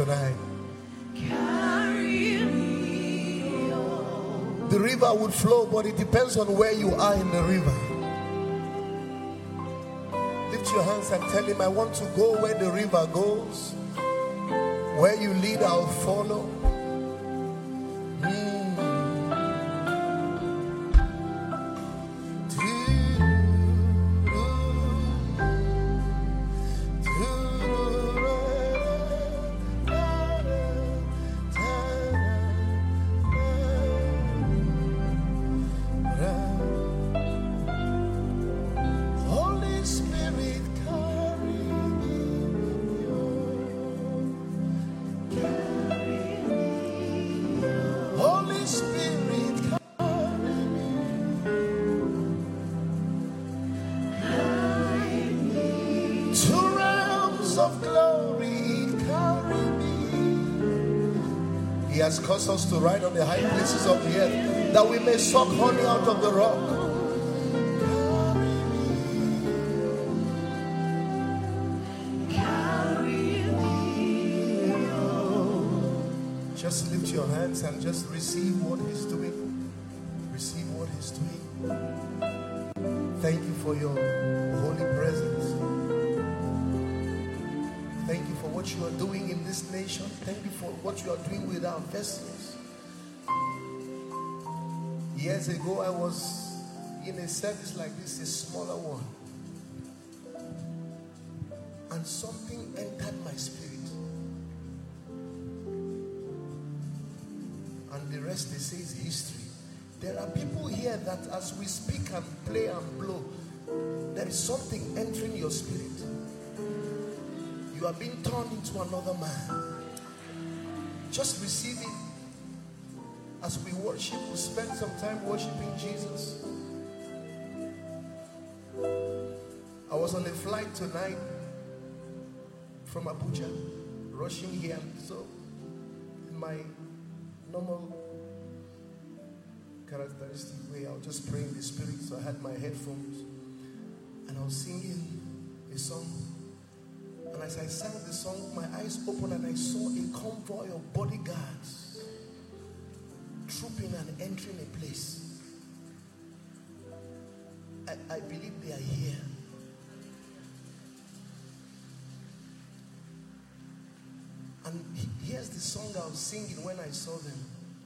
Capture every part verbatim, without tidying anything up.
tonight. Carry me on. The river would flow, but it depends on where you are in the river. Lift your hands and tell him, I want to go where the river goes. Where you lead, I'll follow. He has caused us to ride on the high places of the earth, that we may suck honey out of the rock. Just lift your hands and just receive what he's doing. Receive what he's doing. Thank you for your holy presence. Thank you for what you are doing in this nation. Thank you for what you are doing with our vessels. Years ago, I was in a service like this, a smaller one. And something entered my spirit. And the rest, they say, is history. There are people here that as we speak and play and blow, there is something entering your spirit. You are being turned into another man. Just receive it. As we worship, we spend some time worshiping Jesus. I was on a flight tonight from Abuja, rushing here. So, in my normal characteristic way, I was just praying in the spirit. So I had my headphones and I was singing a song. And as I sang the song, my eyes opened and I saw a convoy of bodyguards trooping and entering a place. I, I believe they are here. And here's the song I was singing when I saw them.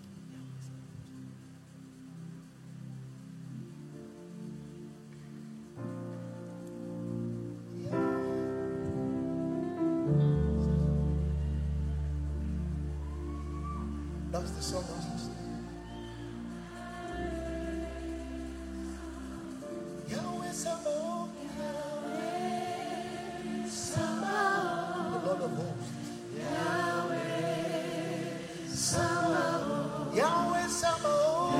That's the song I was listening. Yahweh Sabaoth, Yahweh Sabaoth, the Lord of hosts. Yahweh Sabaoth, Yahweh Sabaoth,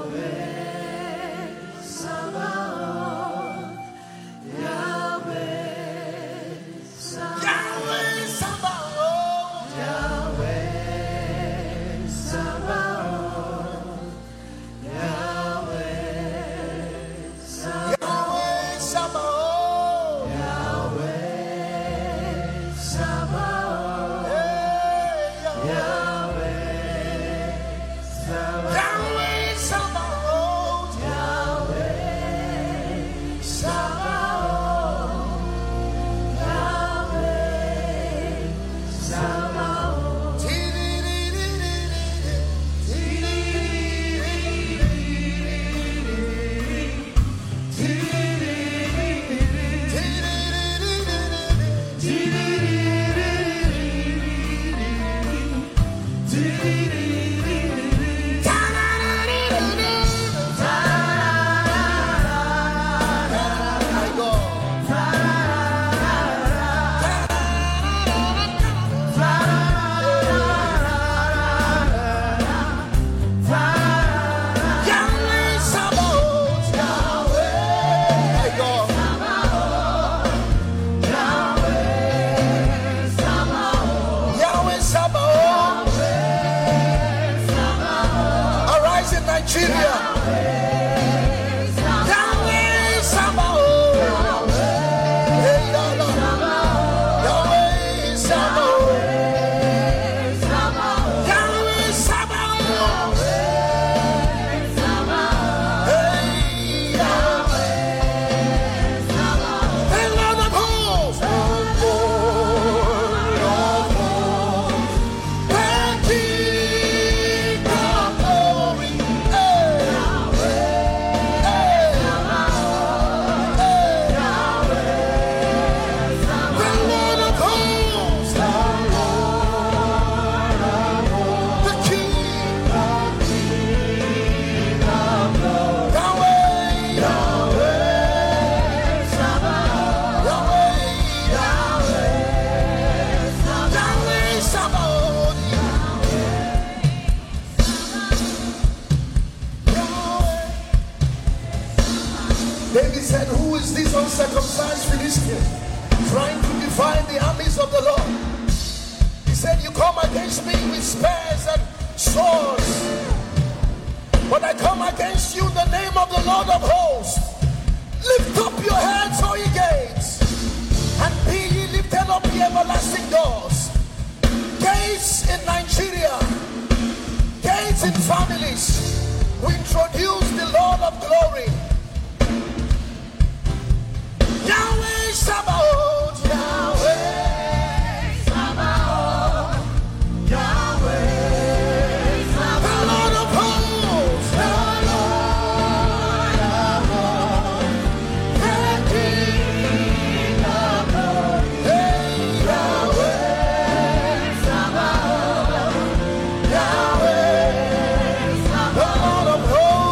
Yahweh Sabaoth, Yahweh Sabaoth, Yahweh Sabaoth, Yahweh. David said, who is this uncircumcised Philistine trying to defy the armies of the Lord? He said, you come against me with spears and swords, but I come against you in the name of the Lord of hosts. Lift up your heads, O ye gates, and be ye lifted up, ye everlasting doors. Gates in Nigeria, gates in families. We introduce the Lord of glory. Yahweh Sabaoth, Yahweh Sabaoth, Yahweh Sabaoth, the Lord of hosts, the Lord of hosts, the King of glory. Hey, Yahweh Sabaoth, Yahweh Sabaoth, the Lord of hosts.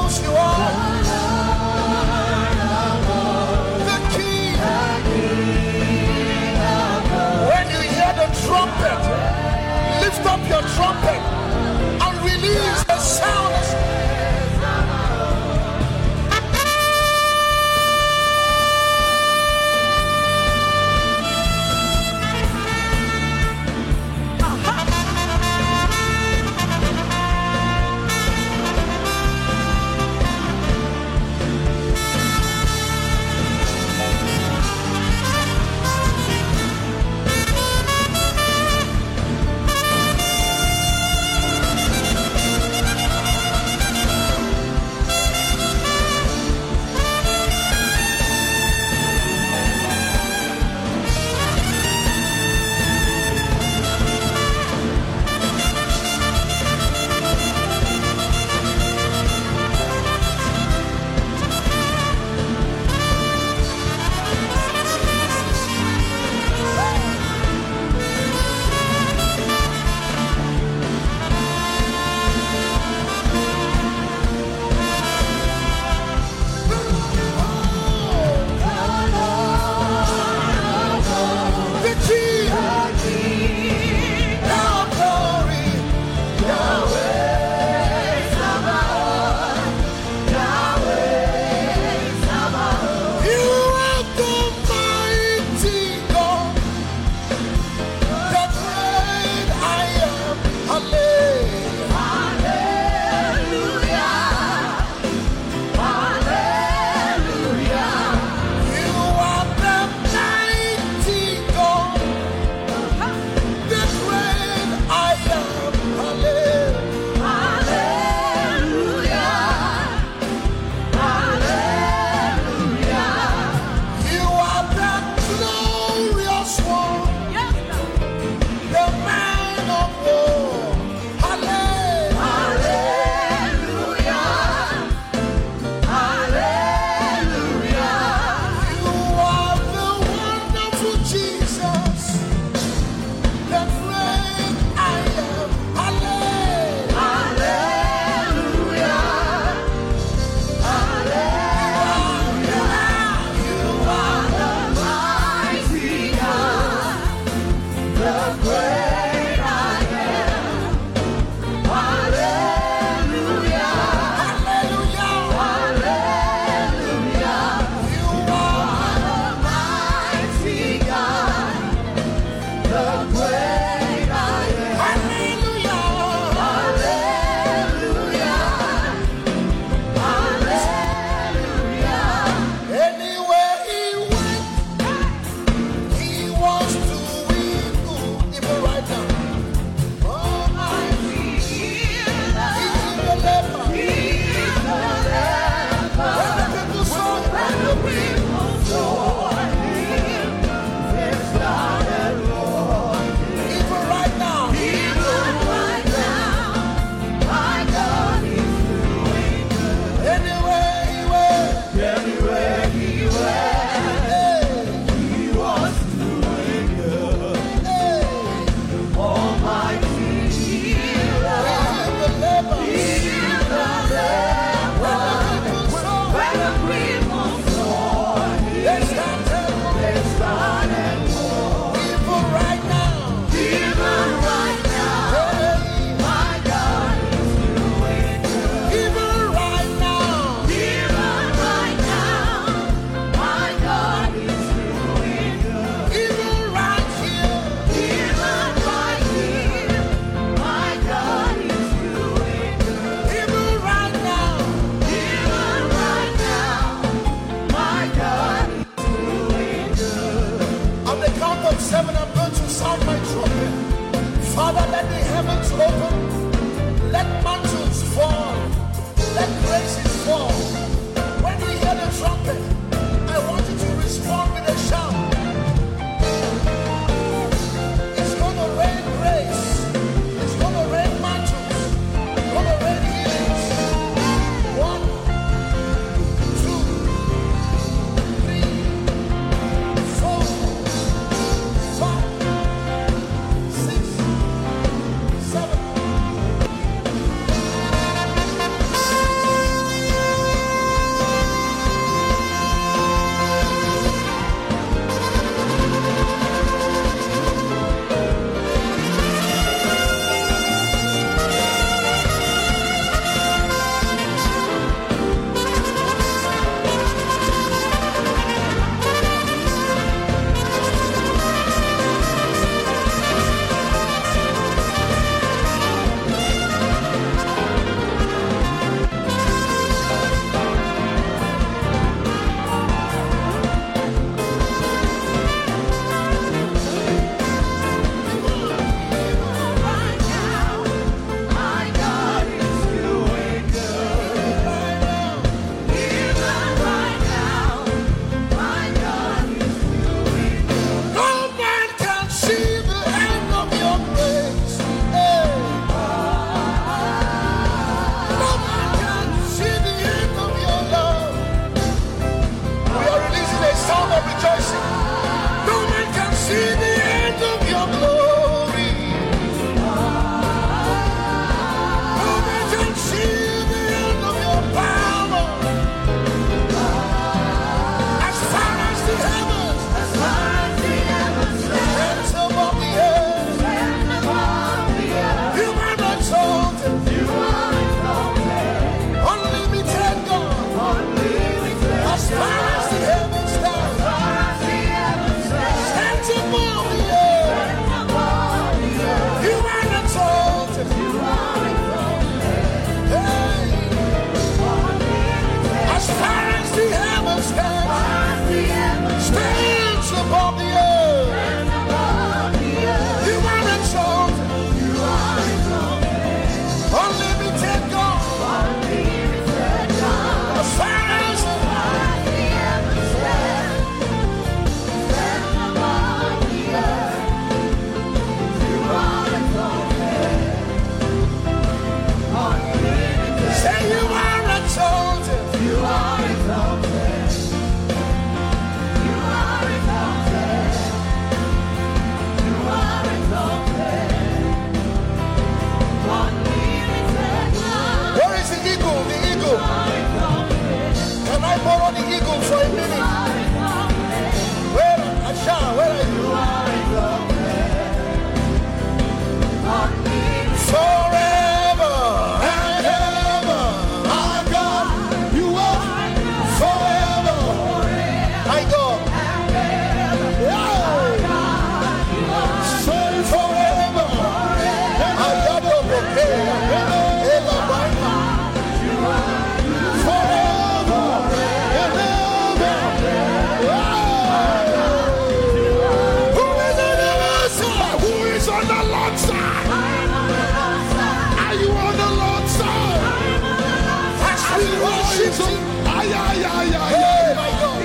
shifting. Ay, ay, ay, ay, Hey, ay. my God.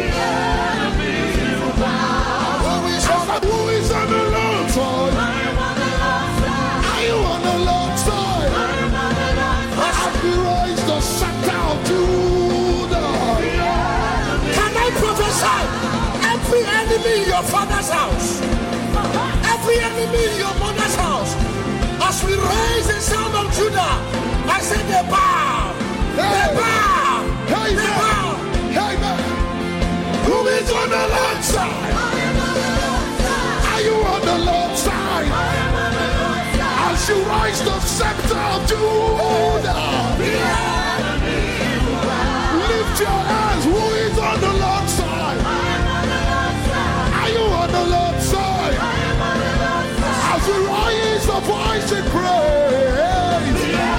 Who is I on said, who is on the Lord's side? Are you on the Lord's side? As we rise the scepter of Judah. Can I prophesy? Every enemy in your father's house, every enemy in your mother's house, as we raise the sound of Judah, I say they bow, they bow, Hey, they bow. man. Hey, man. Who is on the Lord's side? Are you on the Lord's side? As you rise the scepter of Judah. Lift your hands. Who is on the Lord's side? Are you on the Lord's side? As we raise the voice in praise.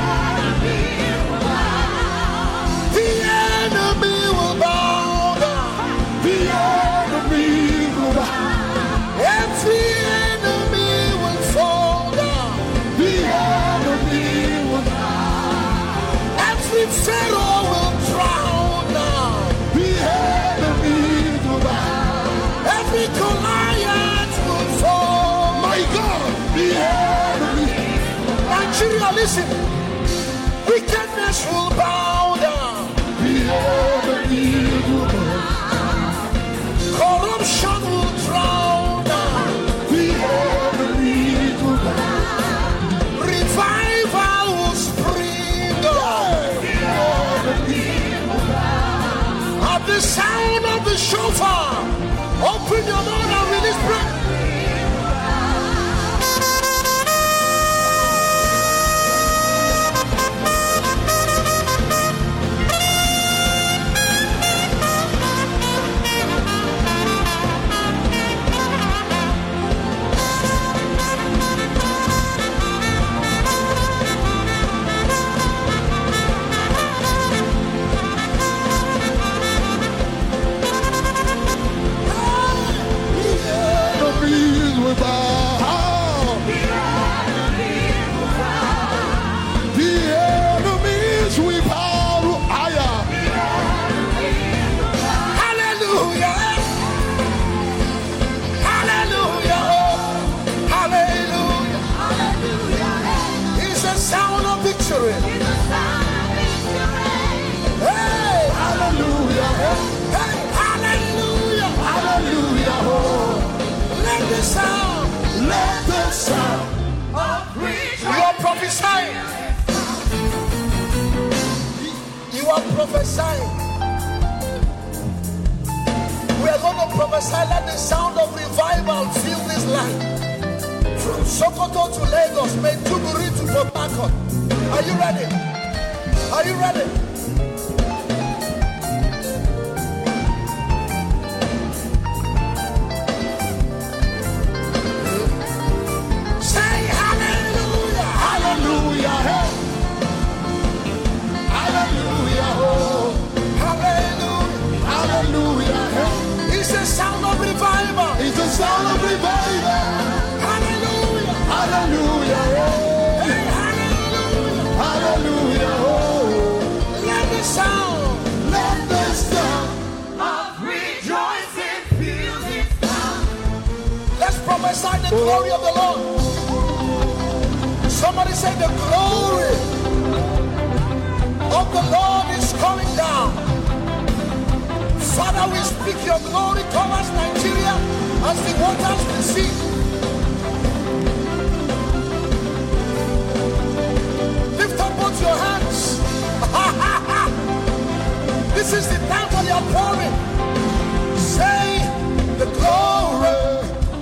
The enemy will bow down. The enemy will bow. Every enemy will fall down. The enemy will bow. Every pharaoh will drown now. The enemy will bow. Every Goliath will fall. My God, the enemy. Nigeria, listen. Wickedness will bow down. The enemy will bow. Corruption will drown now. The enemy will bow. Revival will spring up. The enemy will bow. At the sound of the shofar, open your mouth and release prayer. Enemies will bow. The enemies will bow. Higher. Hallelujah. Hallelujah. Hallelujah. It's the sound of victory. Hey, Hallelujah. hey, hallelujah. Hallelujah. Let the sound. Let the sound. You are prophesying. You are prophesying. We are going to prophesy. Let the sound of revival fill this land. From Sokoto to Lagos, Maiduguri to Port Harcourt. Are you ready? Are you ready? Say hallelujah. Hallelujah. Hey. Hallelujah. Oh. Hallelujah. Hallelujah. Hey. It's the sound of revival. It's the sound of revival. Hallelujah. Hallelujah. Oh. Hey, hallelujah. Hallelujah. Oh. Let the sound. Let the sound. Let's prophesy the glory of the Lord. Somebody say the glory of the Lord is coming down. Father, we speak your glory towards Nigeria as the waters receive. Lift up both your hands. This is the time for the outpouring. Say the glory.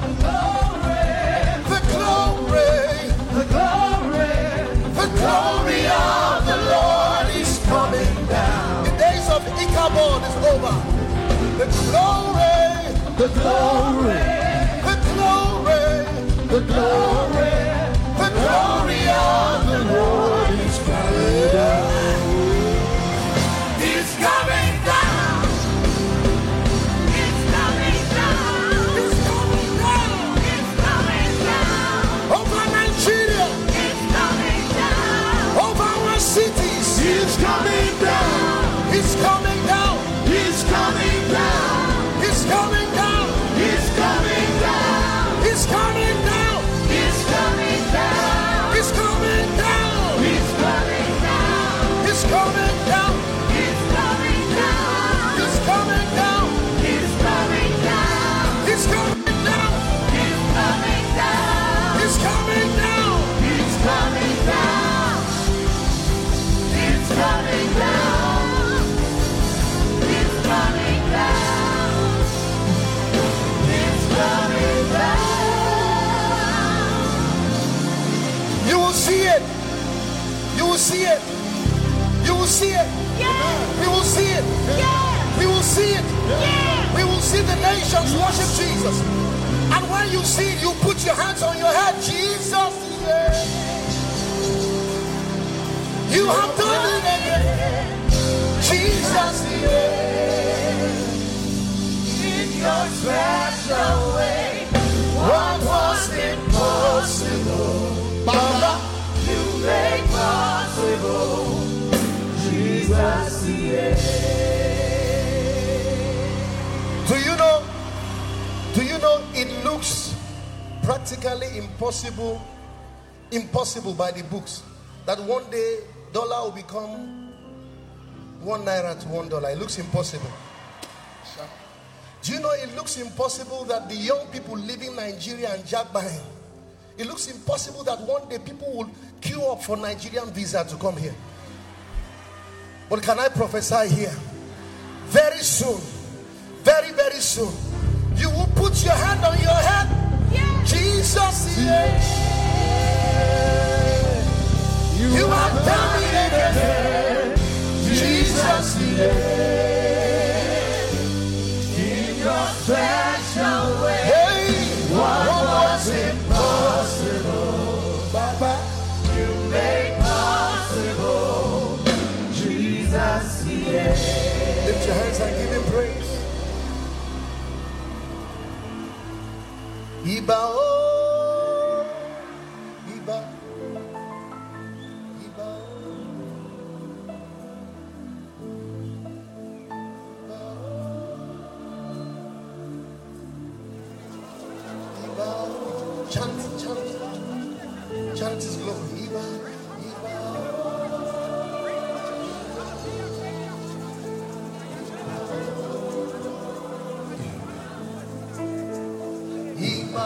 The glory of the Lord is coming down. The days of Ichabod is over. The glory, The glory. the glory, The glory. the glory of the Lord is coming down. It's coming down. It's coming down. It's coming down. It's coming down. Over Nigeria, It's coming down. over our cities. He's coming down. It's coming. it. Yes. We will see it. Yes. We will see the nations worship Jesus. And when you see it, you put your hands on your head. Jesus, yeah. You have done it again. Jesus, yeah. In your special way, what was impossible, Baba, you make possible. Jesus, yeah. do you know? Do you know it looks practically impossible, impossible by the books, that one day dollar will become one naira to one dollar? It looks impossible. Do you know it looks impossible that the young people leaving Nigeria and Jagbahim, it looks impossible that one day people will queue up for Nigerian visa to come here? But can I prophesy here? Very soon, very, very soon, you will put your hand on your head. Yes. Jesus, yeah. You have done it again. Jesus, yeah. In your special way, Hey, what was impossible, Baba? you make possible. Jesus, yeah. Lift your hands and give him praise. Iba oh, Iba, Iba oh, Iba oh, chant, chant, chant his glory. Iba, Iba Iba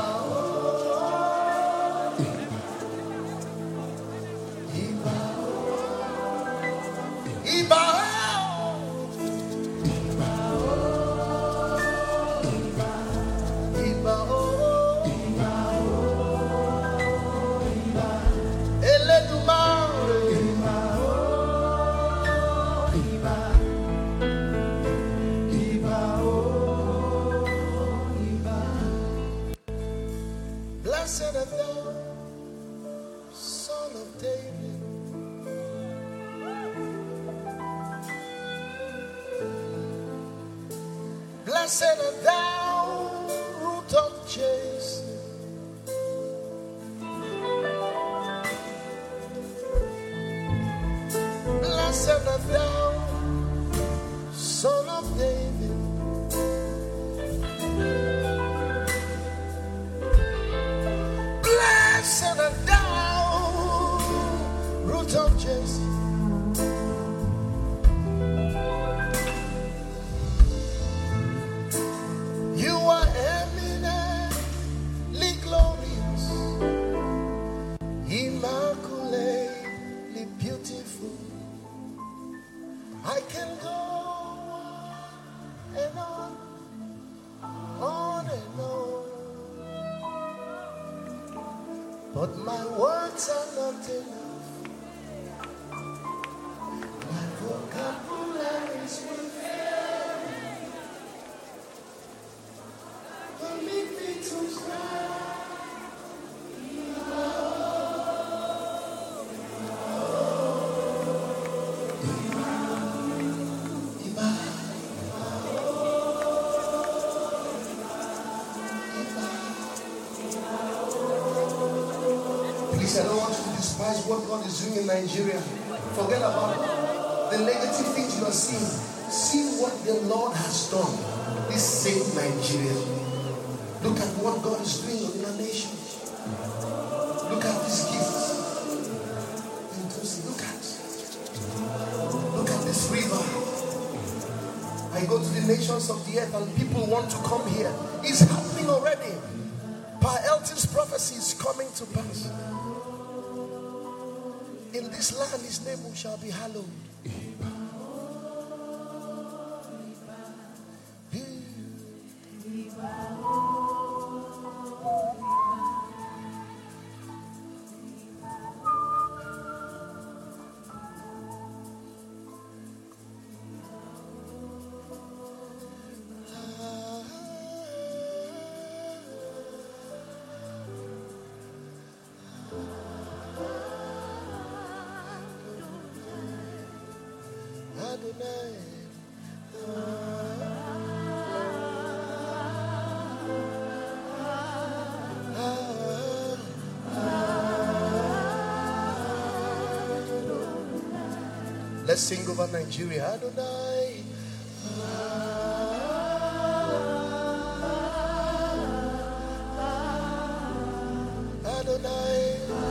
Iba Iba Iba Eledumare Blessed art thou, Son of David. Blessed art thou, Root of Jesse. Blessed art thou, Son of David. Blessed art thou, Root of Jesse. You are eminently glorious, immaculately beautiful. I can go on and on, on and on, but my words are not enough. My vocabulary is will fail permit me to cry. Iba, please, I don't want you to despise what God is doing in Nigeria. Forget about the negative things you are seeing. See what the Lord has done. This saved Nigeria. Look at what God is doing in your nation. Look at these gifts. And just look at, look at this river. I go to the nations of the earth and people want to come here. It's happening already. Pa Elton's prophecy is coming to pass. In this land, his name shall be hallowed. Adonai. Let's sing over Nigeria. Adonai. Adonai.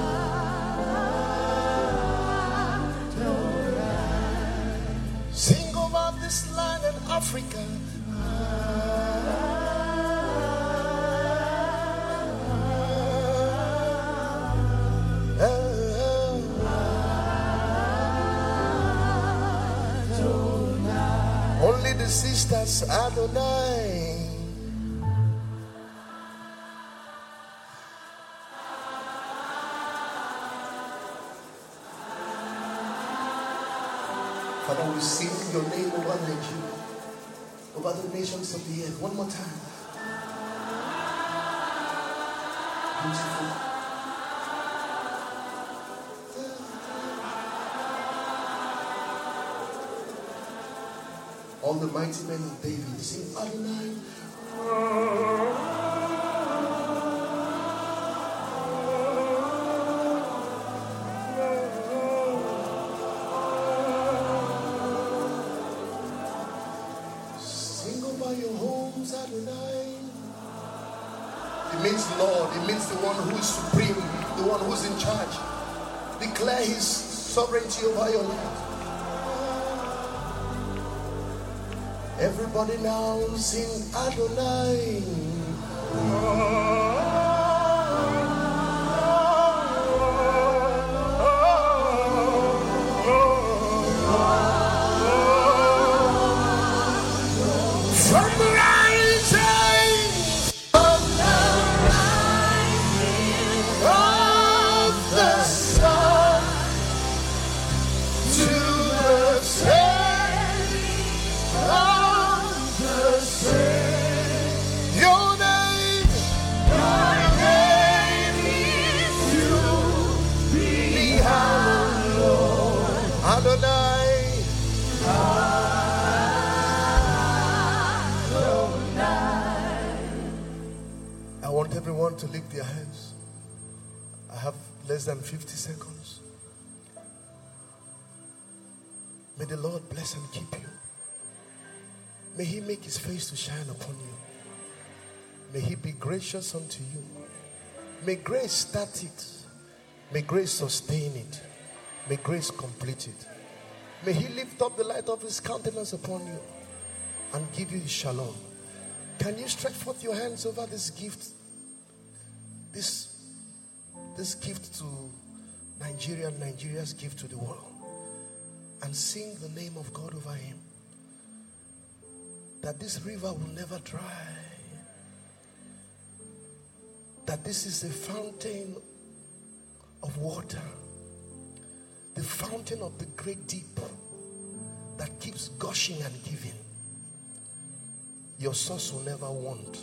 Sing over this land in Africa. Only the sisters, Adonai. Father, we sing your name over Nigeria, over the nations of the earth. One more time. Beautiful. All the mighty men of David sing Adonai. Sing over your homes, Adonai. It means Lord. It means the one who is supreme, the one who is in charge. Declare his sovereignty over your life. Everybody now sing Adonai. From the rising of the sun to the setting of the same. Your name, your name is to be hallowed. Adonai. I want everyone to lift their hands. I have less than fifty seconds. May the Lord bless and keep you. May he make his face to shine upon you. May he be gracious unto you. May grace start it. May grace sustain it. May grace complete it. May he lift up the light of his countenance upon you and give you his shalom. Can you stretch forth your hands over this gift? This, this gift to Nigeria, Nigeria's gift to the world. And sing the name of God over him. That this river will never dry. That this is a fountain of water. The fountain of the great deep that keeps gushing and giving. Your source will never want.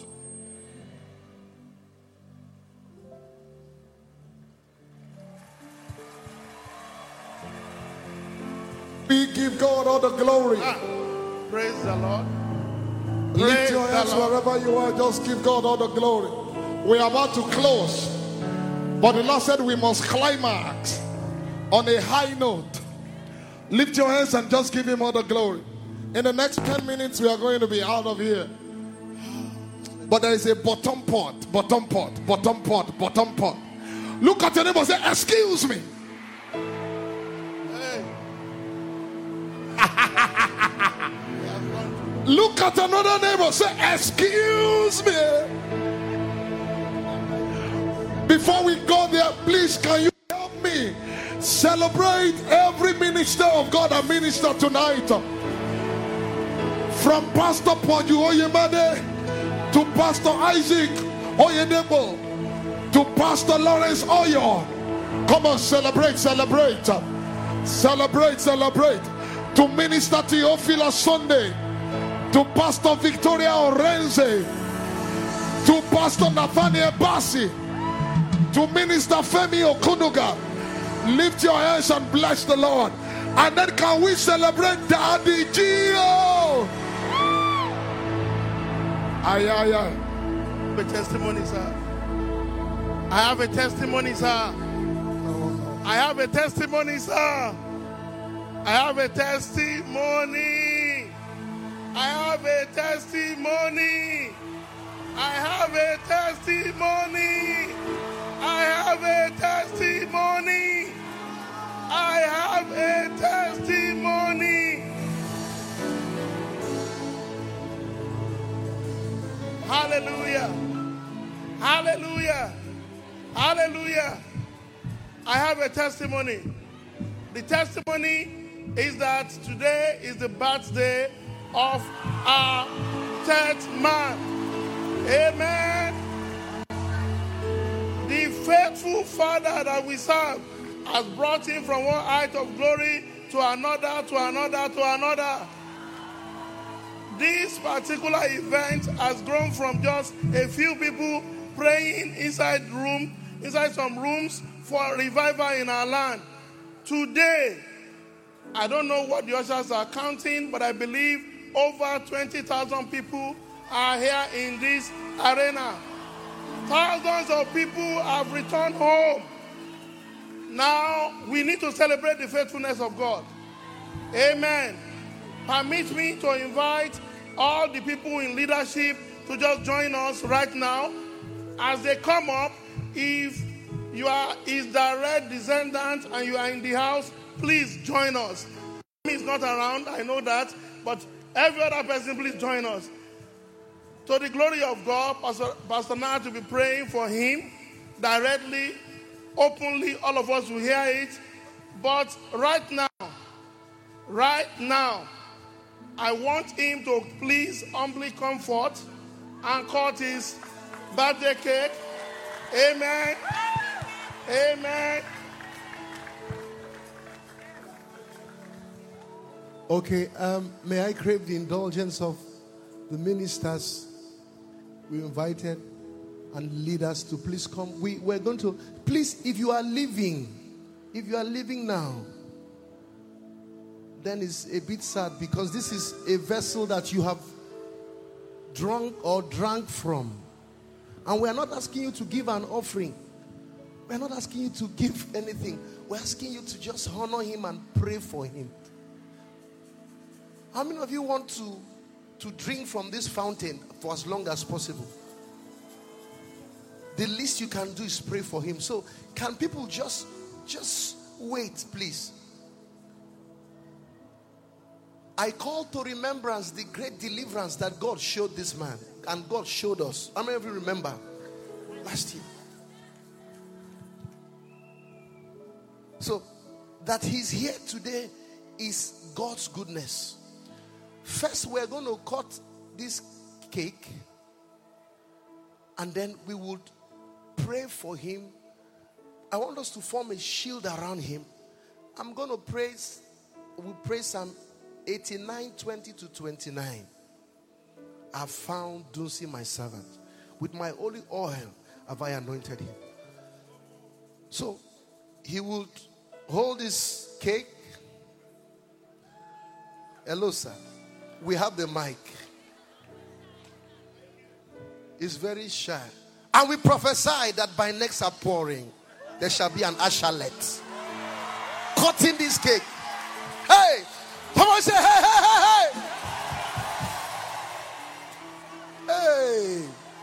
We give God all the glory. Ah, praise the Lord. Lift Praise your the hands Lord. wherever you are. Just give God all the glory. We are about to close. But the Lord said we must climax on a high note. Lift your hands and just give him all the glory. In the next ten minutes, we are going to be out of here. But there is a bottom pot, bottom pot, bottom pot, bottom pot. Look at your neighbor and say, excuse me. Hey. Look at another neighbor, say, excuse me. Before we go there, please, can you help me celebrate every minister of God and minister tonight? From Pastor Poju Oyemade to Pastor Isaac Oyedebo to Pastor Lawrence Oyo. Come on, celebrate, celebrate. Celebrate, celebrate. To Minister Theophilus Sunday. To Pastor Victoria Orenze. To Pastor Nathaniel Bassi. To Minister Femi Okunuga. Lift your hands and bless the Lord. And then can we celebrate Daddy Gio? Aye, aye, aye. The testimony, sir. I have a testimony, sir. I have a testimony, sir. I have a testimony. I have a testimony. I have a testimony. I have a testimony. I have a testimony. Hallelujah. Hallelujah. Hallelujah. I have a testimony. The testimony is that today is the birthday of our third man. Amen. The faithful Father that we serve has brought him from one height of glory to another, to another, to another. This particular event has grown from just a few people praying inside room, inside some rooms for revival in our land. Today, I don't know what the ushers are counting, but I believe over twenty thousand people are here in this arena. Thousands of people have returned home. Now, we need to celebrate the faithfulness of God. Amen. Permit me to invite all the people in leadership to just join us right now. As they come up, if you are his direct descendant and you are in the house, please join us. He's not around, I know that, but every other person, please join us. To the glory of God, Pastor, Pastor Nat will be praying for him directly, openly. All of us will hear it. But right now, right now, I want him to please humbly come forth and cut his birthday cake. Amen. Amen. Okay, um, may I crave the indulgence of the ministers we invited and leaders to please come. We, we're going to, please, if you are leaving, if you are leaving now, then it's a bit sad because this is a vessel that you have drunk or drank from. And we're not asking you to give an offering. We're not asking you to give anything. We're asking you to just honor him and pray for him. How many of you want to, to drink from this fountain for as long as possible? The least you can do is pray for him. So can people just, just wait, please? I call to remembrance the great deliverance that God showed this man. And God showed us. How many of you remember? Last year. So that he's here today is God's goodness. First, we're going to cut this cake, and then we would pray for him. I want us to form a shield around him. I'm going to praise, we'll pray Psalm eighty-nine, twenty to twenty-nine. I found Dunsi my servant. With my holy oil have I anointed him. So, he would hold his cake. Hello, sir. We have the mic. It's very shy. And we prophesy that by next outpouring, there shall be an ashalet cutting this cake. Hey! Someone say, hey, hey, hey, hey! Hey!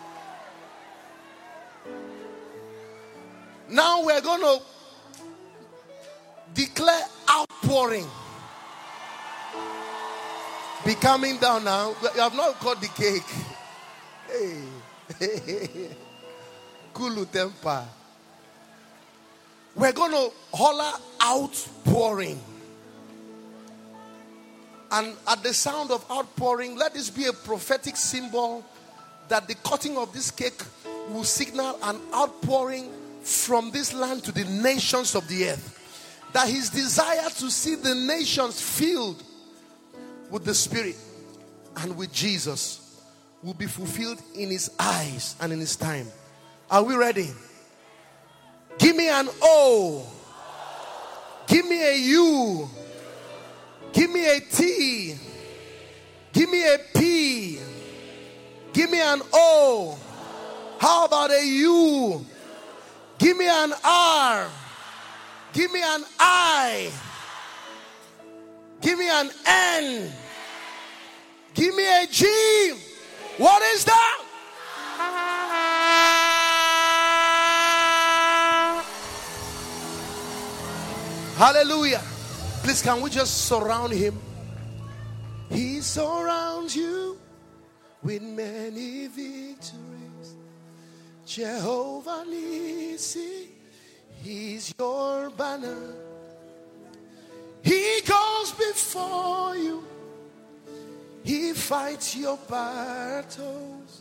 Now we're going to declare outpouring. Be coming down now. You have not cut the cake. Hey. Kulu temper. We're going to holler outpouring. And at the sound of outpouring, let this be a prophetic symbol that the cutting of this cake will signal an outpouring from this land to the nations of the earth. That his desire to see the nations filled with the Spirit and with Jesus will be fulfilled in his eyes and in his time. Are we ready? Give me an O. Give me a U. Give me a T. Give me a P. Give me an O. How about a U? Give me an R. Give me an I. Give me an N. Give me a G. What is that? Hallelujah. Please, can we just surround him? He surrounds you with many victories. Jehovah Nissi, he's your banner. He goes before you. He fights your battles.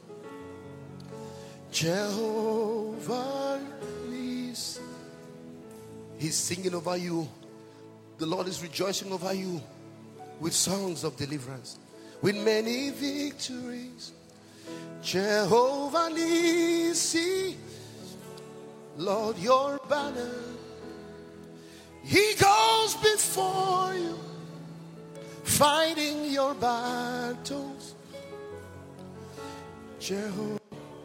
Jehovah Nissi. He's singing over you. The Lord is rejoicing over you with songs of deliverance, with many victories. Jehovah Nissi, Lord, your banner. He goes before you, fighting your battles. Jehovah.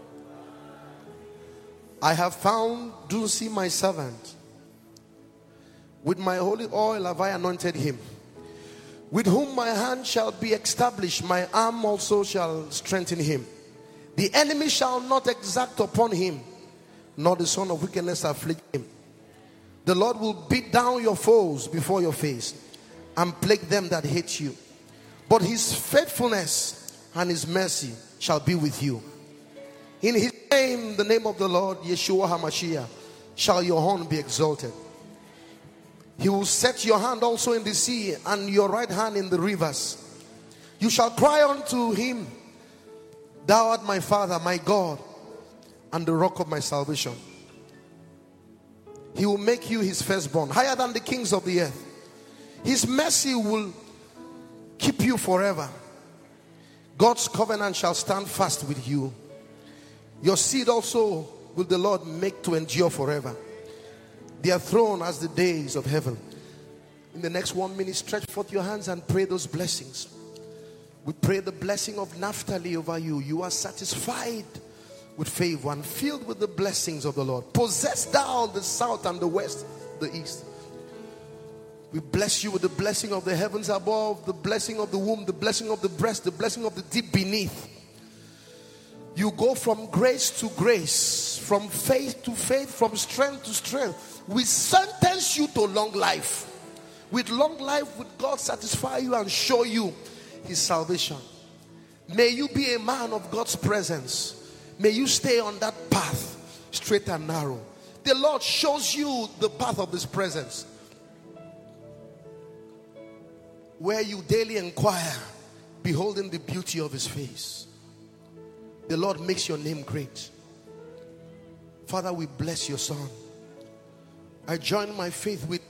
I have found Dunsi my servant. With my holy oil have I anointed him. With whom my hand shall be established, my arm also shall strengthen him. The enemy shall not exact upon him, nor the son of wickedness afflict him. The Lord will beat down your foes before your face, and plague them that hate you. But his faithfulness and his mercy shall be with you. In his name, the name of the Lord, Yeshua HaMashiach, shall your horn be exalted. He will set your hand also in the sea, and your right hand in the rivers. You shall cry unto him, Thou art my Father, my God, and the rock of my salvation. He will make you his firstborn, higher than the kings of the earth. His mercy will keep you forever. God's covenant shall stand fast with you. Your seed also will the Lord make to endure forever. Their throne as the days of heaven. In the next one minute, stretch forth your hands and pray those blessings. We pray the blessing of Naphtali over you. You are satisfied with favor and filled with the blessings of the Lord. Possess thou the south and the west, the east. We bless you with the blessing of the heavens above, the blessing of the womb, the blessing of the breast, the blessing of the deep beneath. You go from grace to grace, from faith to faith, from strength to strength. We sentence you to long life. With long life, would God satisfy you and show you his salvation. May you be a man of God's presence. May you stay on that path, straight and narrow. The Lord shows you the path of his presence, where you daily inquire, beholding the beauty of his face. The Lord makes your name great. Father, we bless your son. I join my faith with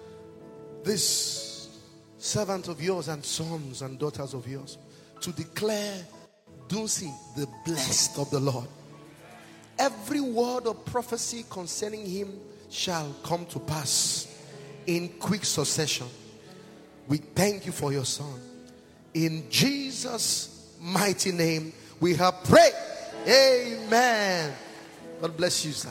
this servant of yours and sons and daughters of yours to declare Dunsi the blessed of the Lord. Every word of prophecy concerning him shall come to pass in quick succession. We thank you for your son. In Jesus' mighty name we have prayed. Amen. God bless you, sir.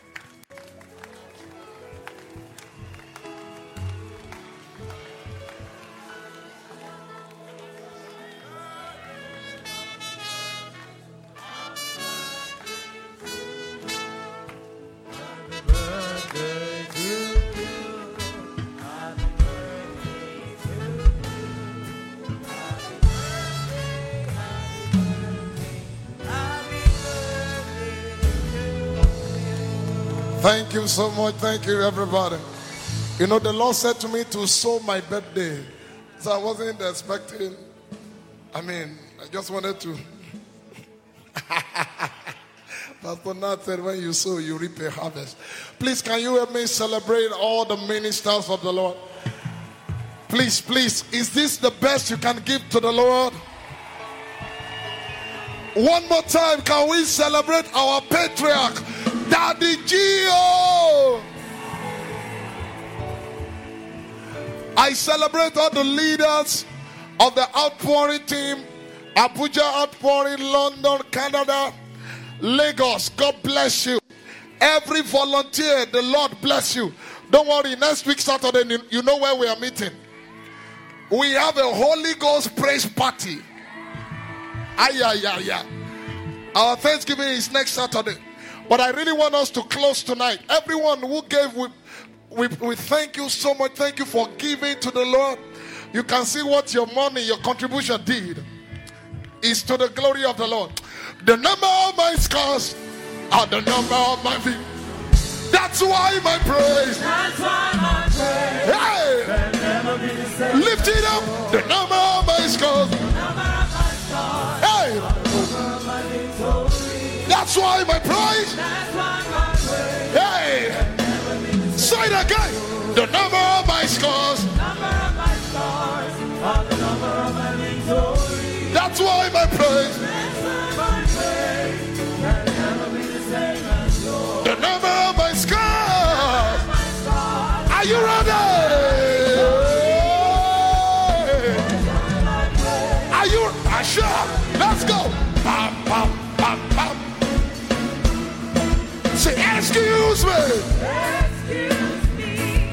Thank you so much. Thank you, everybody. You know, the Lord said to me to sow my birthday. So I wasn't expecting. I mean, I just wanted to. Pastor Nat said, when you sow, you reap a harvest. Please, can you help me celebrate all the ministers of the Lord? Please, please. Is this the best you can give to the Lord? One more time, can we celebrate our patriarch, Daddy Gio? I celebrate all the leaders of the outpouring team, Abuja outpouring, London, Canada, Lagos. God bless you. Every volunteer, the Lord bless you. Don't worry, next week Saturday, you know where we are meeting. We have a Holy Ghost praise party. Ay, ay, ay, ay. Our Thanksgiving is next Saturday. But I really want us to close tonight. Everyone who gave, we, we, we thank you so much. Thank you for giving to the Lord. You can see what your money, your contribution did. Is to the glory of the Lord. The number of my scars are the number of my feet. That's why my praise. That's why my praise. Hey! Can never be the same. Lift it up. The number of my scars. The number of my scars. Hey! The number of my victory. That's why my praise. That's why my praise. Hey! Can never be the same. Say it again. The number of my scars. The number of my scars are the number of my victory. That's why my praise. That's why my praise can never be the same as yours. The number of my scars. My scars Are you ready? Are you are sure? Let's go. Pam, pam, pam, pam. Say, excuse me. excuse me.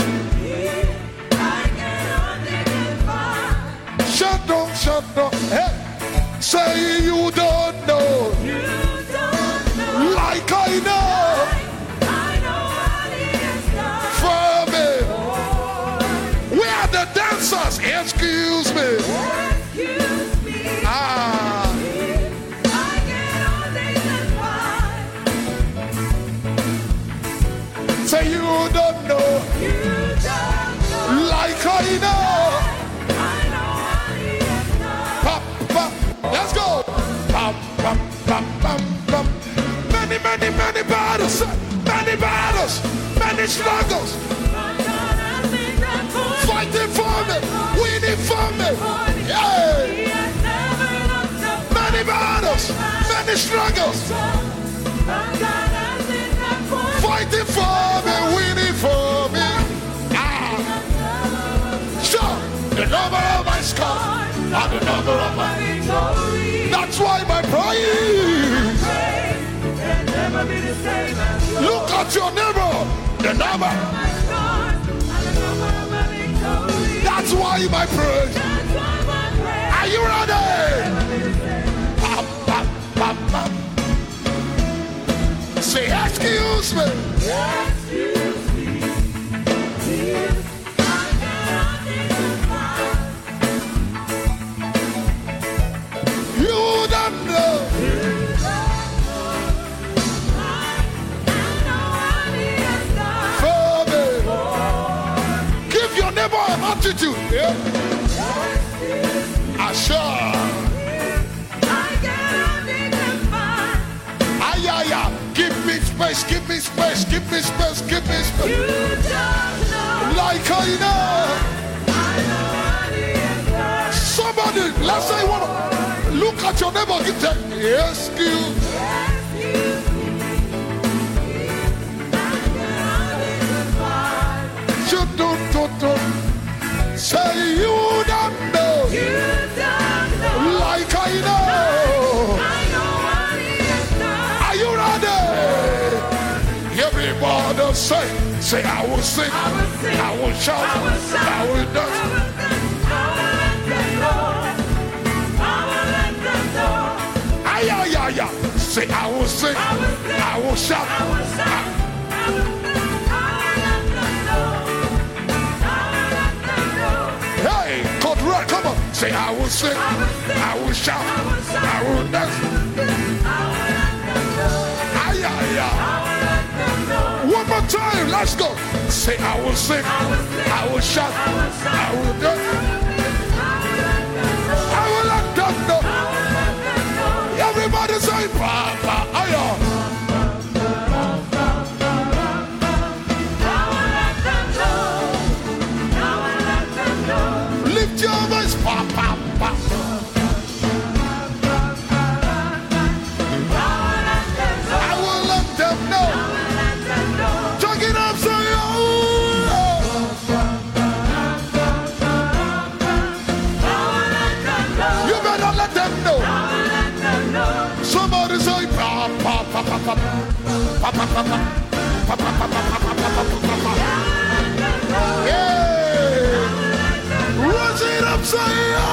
I cannot identify. Shut up, shut up. Hey. Say you don't know. You don't know. Like I know. I know what he has done. For me. We are the dancers. Excuse me. Excuse me. Ah. I cannot identify. Say you don't know. You don't know. Like I know. I know what he has done. Pop, pop. Let's go. Pop, pop, pop, pop, pop. Many, many, many battles. Many battles. Many struggles. My God has been there for me. Fighting for me. Winning for me. Yeah. He has never lost a Many battles. Many struggles. My God has been there for me. Fighting for me. Winning for me. Ah. Sure. The number of my scars are the number of my. Victory. That's why my praise. Can never be the same as yours. Look at your neighbor. The number. My scars are the number of my victory. That's why my praise. That's why my praise Are you ready? can never be the same. Pop, pop, pop, pop. Say, excuse me. Excuse me. Please, I cannot identify. You don't know. You don't know. I, I know what he has done. For me. Give your neighbor an attitude. Yeah. Assure. I cannot identify. Ay, ay, ay. Give me space, give me space, give me space, give me You space. don't know. Like I know. I know what he has done. Somebody, let's say one. Look at your neighbor. Give them. Excuse. Excuse me. I cannot identify. You don't, don't, don't. Say you don't know. You don't know. Like I know. I know what he has done. Are you ready? Everybody say, say I will sing, I will sing. I will shout, I will shout. I will I dance. will dance. I will let them know. I will let them know. Ay, ay, ay, ay. Say I will sing, I will sing. I will shout. I will shout. I will dance. I will let them know. I will let them know. Hey, code red, come on. Say I will sing, I will sing. I will shout, I will shout. I will dance. I will let them know. Ay, ay, ay. I will let them know. One more time, let's go. Say I will sing, I will sing. I will shout, I will shout. I will dance. I will let them know. Everybody say, Papa, ayo. Lift your voice, Papa, Papa. I will let them know. Check it up, say, oh. Raise it up, say, oh.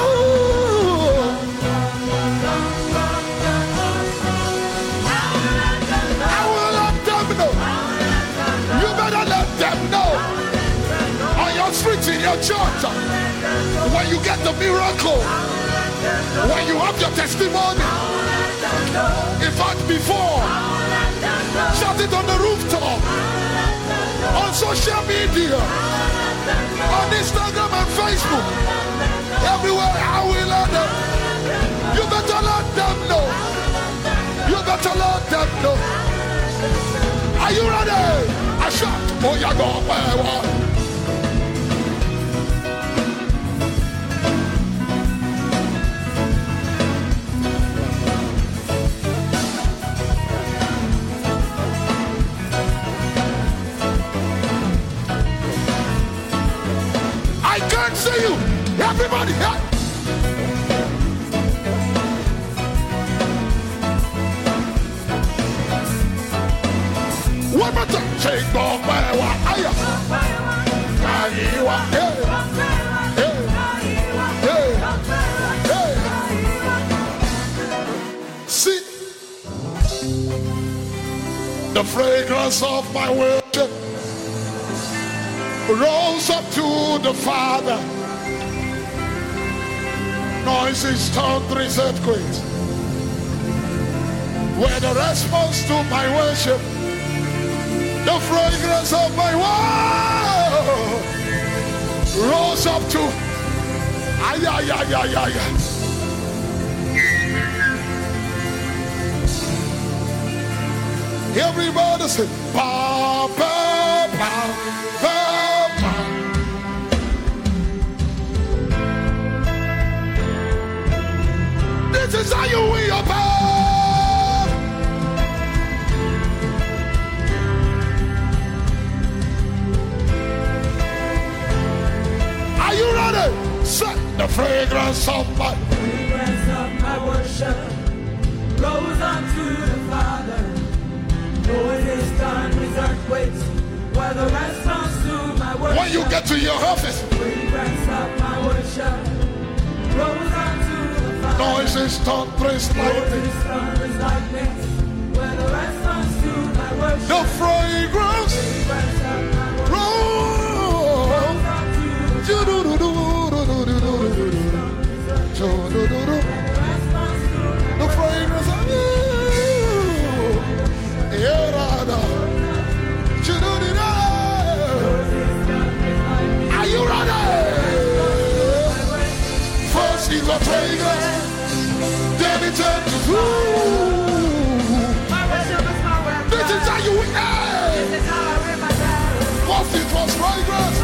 I will let them know. You better let them know. On your streets, in your church, when you get the miracle, when you have your testimony, in fact, before, shout it on the rooftop, on social media, on Instagram and Facebook, everywhere. I will let them. You better let them know. You better let them know. Are you ready? I shout, oh, yeah, go where? I can't see you. Everybody, yeah. One more time. Take off my wire. See the fragrance of my worship rose up to the Father. Noises, thunderings, earthquakes were the response to my worship. The fragrance of my worship rose up to ay ay ay ay ay. Everybody say pa pa pa pa. This is how you win your power. Are you ready? Set the fragrance of my fragrance of my worship rose unto the Father. Noises, thunders, earthquakes were the response to my worship. When you get to your office, the fragrance of my worship rose unto noises, thunderings, lightning. The fragrance the fragrance of you. Are you ready? First is the fragrance. Then it turned to food. This is how you win. First it was fragrance.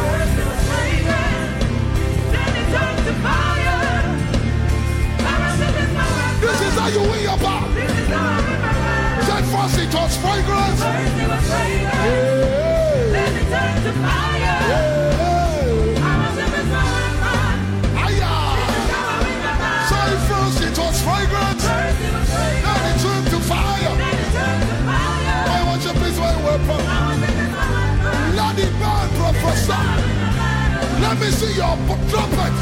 Then it turned to fire. This is how you win your power. Said first it was fragrance. Then it turned to fire. Say first it was fragrance. Then it turned to fire. I want you please my weapon. Let the man prophesy. Let me see your trumpet.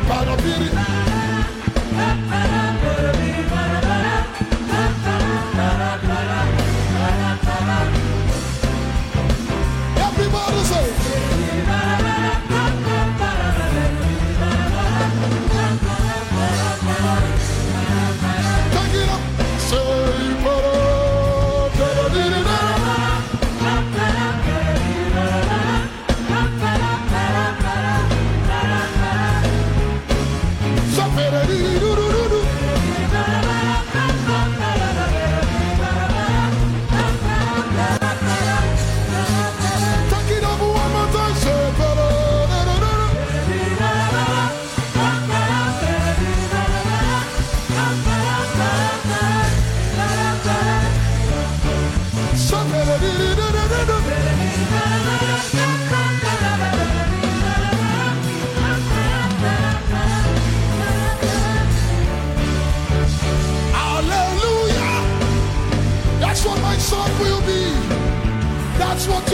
Everybody say. Take it up. Say,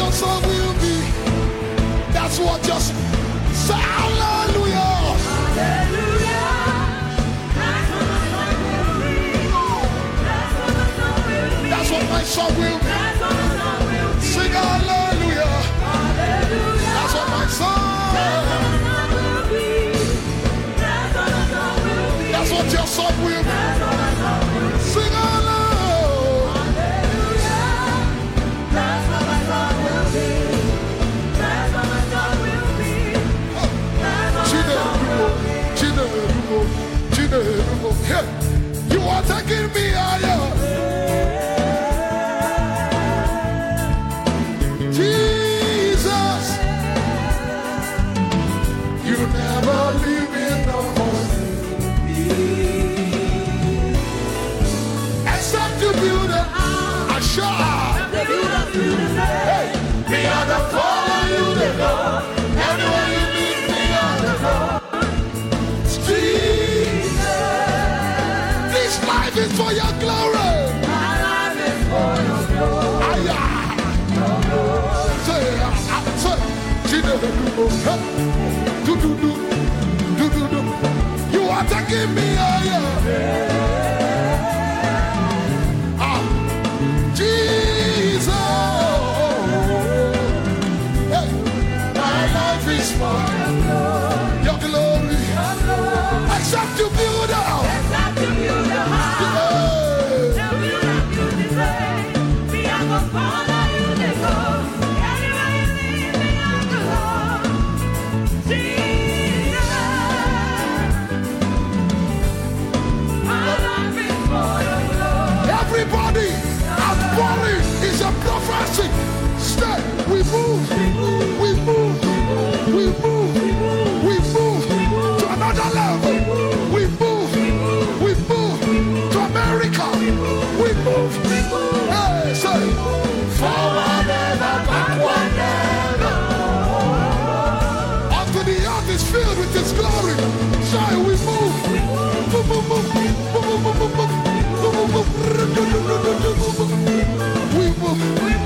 your song will be. That's what just say hallelujah. That's what my song will be. Sing hallelujah. That's what my song. That's what your song will be. Sing hallelujah. That's what my song will be. That's what my song will be. Hey, you are taking me higher. Jesus, you never leave me no more. Except to build a shop. Hey, me on the follow you the go. Anywhere you meet me on the go. Jesus, this life is for your glory. My life is for your glory. Aye, say, say, do do do, do do do. You are taking me higher. Ah, Jesus, hey, my life is for your glory. Except to build a house. Except to build a house. Tell me what you deserve. Me, I'm gonna follow you to go. Anywhere you lead me, I'm gonna go. Jesus, my life is for your glory. Everybody, I'm falling. It's a prophecy. Stay. We move. We move. We move. We move to another level. We move. We move to America. We move. Hey, say forward ever, backward never. Until the earth is filled with His glory. Say we move. Move, move, move, move, move, move, move, move. We move.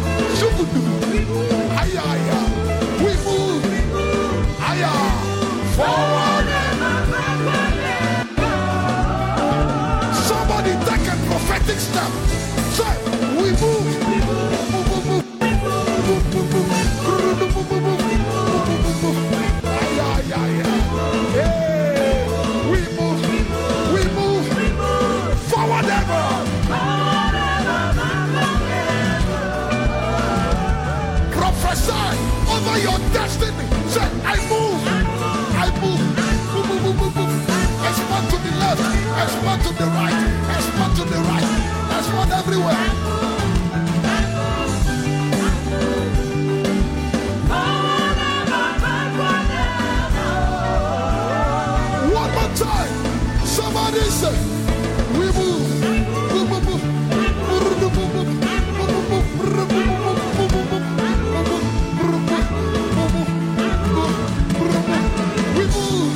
Aye, aye, aye. We move. Aye, aye. Forward. Somebody take a prophetic step. Say, we move. We move. Aye, aye, aye, aye. Yeah. We move. We move. Forward ever. Prophesy over your destiny. Say, I move. I move. Move, move, move, move, move. Expand to the left. Expand to the right. Expand to the right. Expand everywhere. One more time. Somebody say, we move. Move, move, move. We move.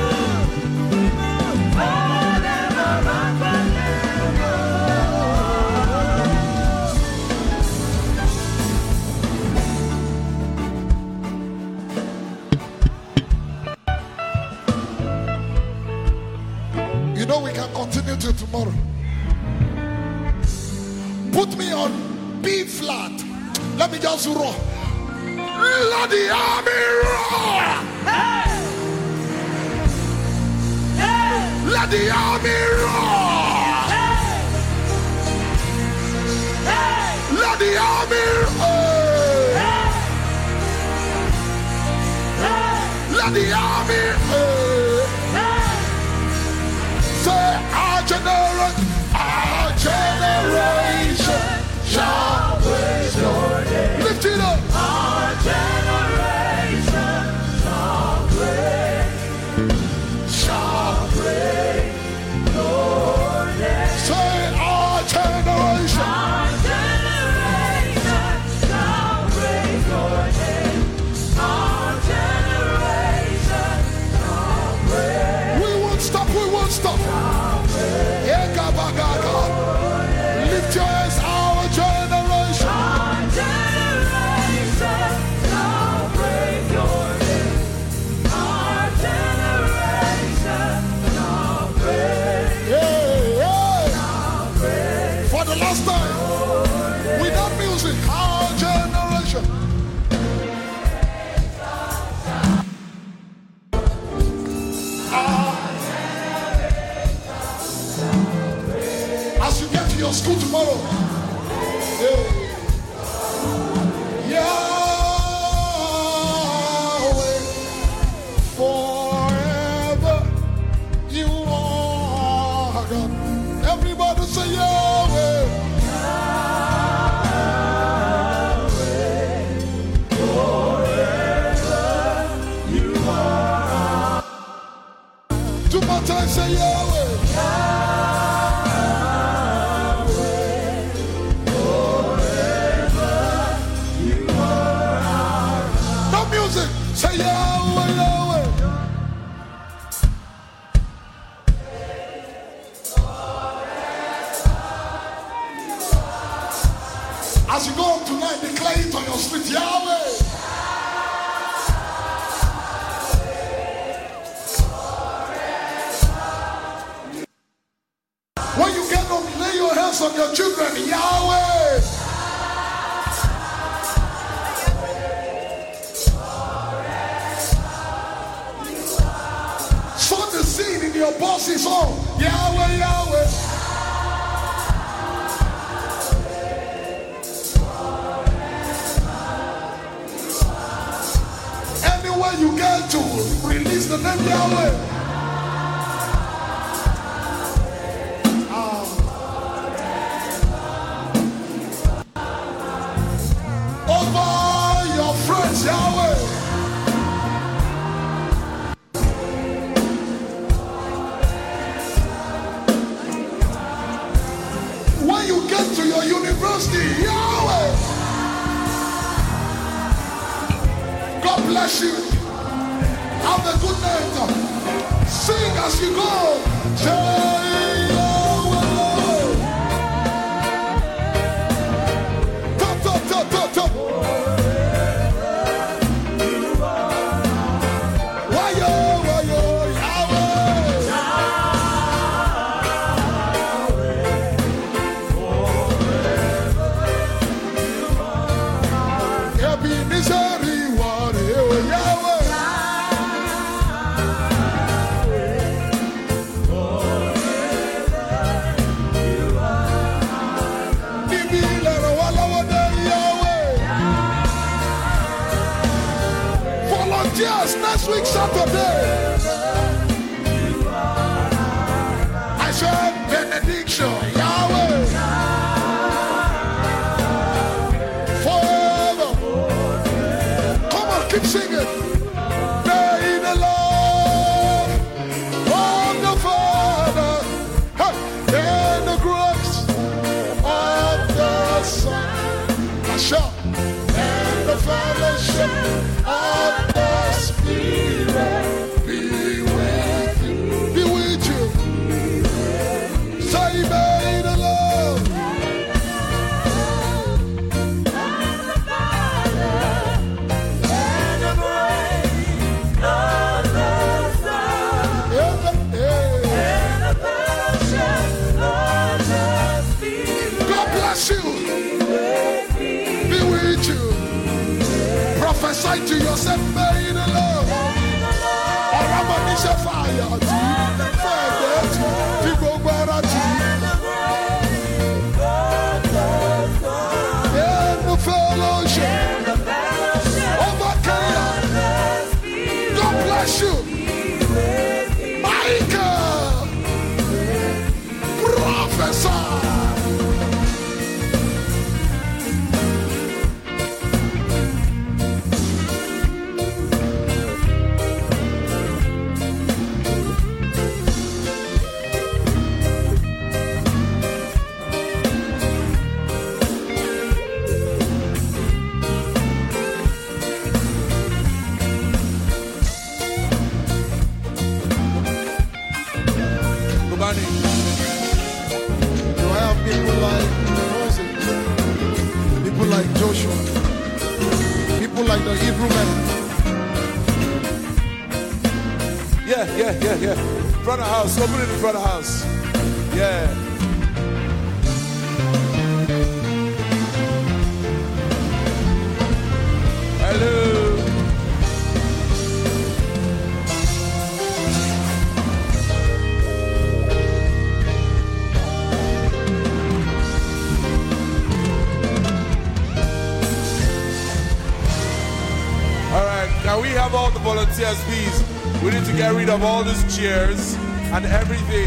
You know we can continue till tomorrow. Put me on B flat. Let me just roar. Let the army roar. Hey. Hey. Let the army roar. Hey. Hey. Let the army roar. Hey. Hey. Let the army roar. Hey. Say our generation, our generation shall praise your name. Lift it up. Our generation shall praise, shall praise your name. Say our generation, our generation your school tomorrow. Yeah. Yahweh, forever you are God. Everybody say Yahweh. Two more times, say Yahweh. Yahweh, forever you are. No music. Say Yahweh, Yahweh. As you go up tonight, declare it on your street, Yahweh. When you get up, lay your hands on your children, Yahweh. Sow the seed in your boss's home, Yahweh, Yahweh. Anywhere you get to, release the name Yahweh. Yahweh. When you get to your university, Yahweh. God bless you. Have a good night. Sing as you go. Say Yahweh. Top, top, top, top, top. Next week Saturday, I said benediction, Yahweh, forever. Come on, keep singing. May the love of the Father and the grace of the Son, I shout, and the fellowship of the Spirit be with you. Be with you. Say, may the love and the Father and the grace of the Son and the fellowship of the Spirit. God bless you. Be with you. Prophesy to yourself, may the Lord. Or I'm on this fire. People go out to and the fellowship of the chaos. God bless you. Michael, prophesy. Like Joshua, people like the Hebrew men. Yeah, yeah, yeah, yeah. Front of house, open it in front of house. Yeah. Hello. Can we have all the volunteers, please? We need to get rid of all these chairs and everything.